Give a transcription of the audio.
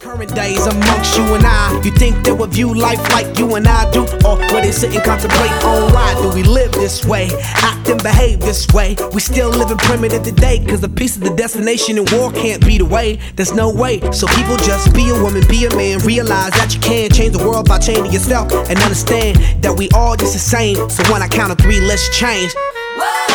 current days amongst you and I. You think they would view life like you and I do? Or will they sit and contemplate on why do we live this way, act and behave this way? We still living primitive today, cause a piece of the destination in war can't be the way. There's no way, so people just be a woman, be a man. Realize that you can change the world by changing yourself, and understand that we all just the same. So when I count to 3, let's change. Whoa.